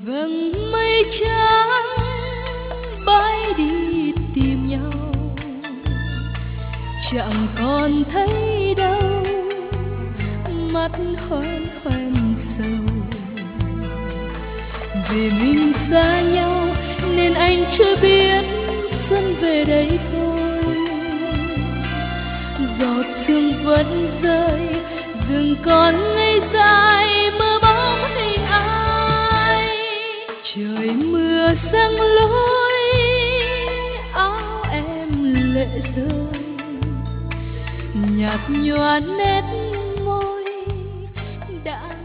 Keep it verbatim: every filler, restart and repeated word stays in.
vầng mây trắng bay đi tìm nhau, chẳng còn thấy đâu mắt hoen hoen sầu. Vì mình xa nhau nên anh chưa biết xuân về đây thôi. Giọt sương vẫn rơi, rừng còn ngây dài mơ bóng hình ai. Trời mưa giăng lối, áo em lệ rơi, nhạt nhòa nét môi đã